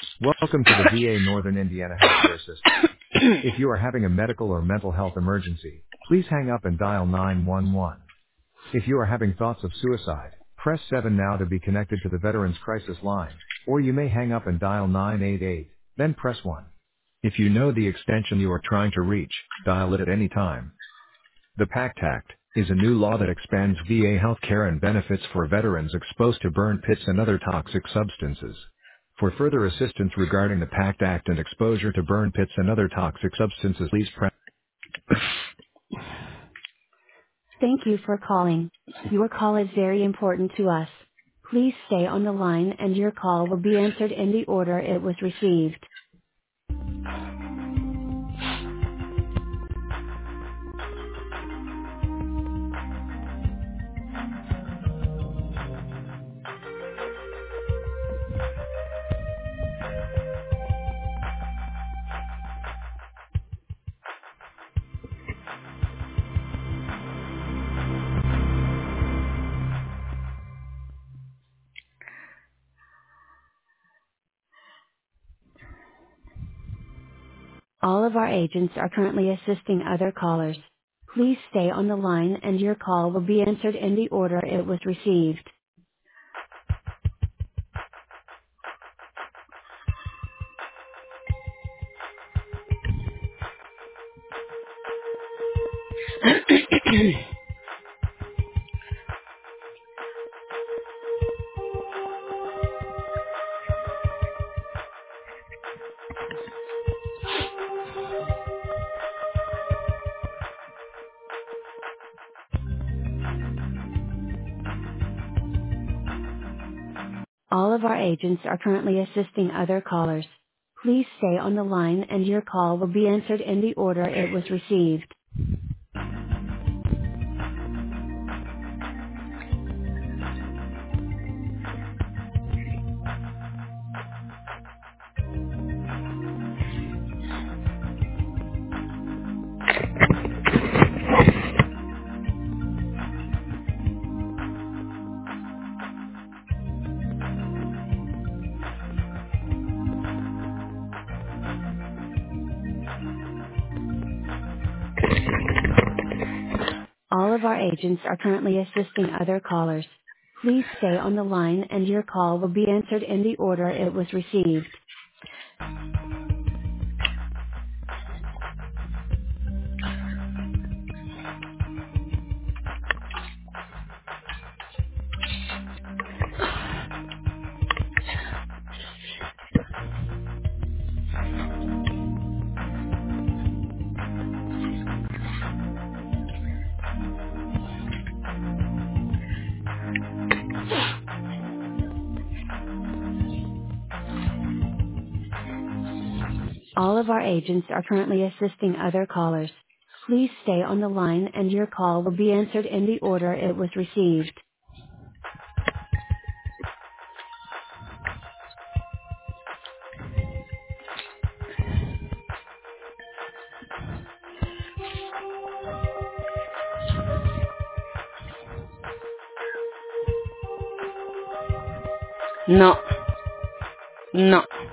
Welcome to the VA Northern Indiana Healthcare System. If you are having a medical or mental health emergency, please hang up and dial 911. If you are having thoughts of suicide, press 7 now to be connected to the Veterans Crisis Line, or you may hang up and dial 988, then press 1. If you know the extension you are trying to reach, dial it at any time. The PACT Act is a new law that expands VA healthcare and benefits for veterans exposed to burn pits and other toxic substances. For further assistance regarding the PACT Act and exposure to burn pits and other toxic substances, please press. Thank you for calling. Your call is very important to us. Please stay on the line and your call will be answered in the order it was received. All of our agents are currently assisting other callers. Please stay on the line and your call will be answered in the order it was received. All of our agents are currently assisting other callers. Please stay on the line and your call will be answered in the order it was received. All of our agents are currently assisting other callers. Please stay on the line and your call will be answered in the order it was received. All of our agents are currently assisting other callers. Please stay on the line and your call will be answered in the order it was received. No, no.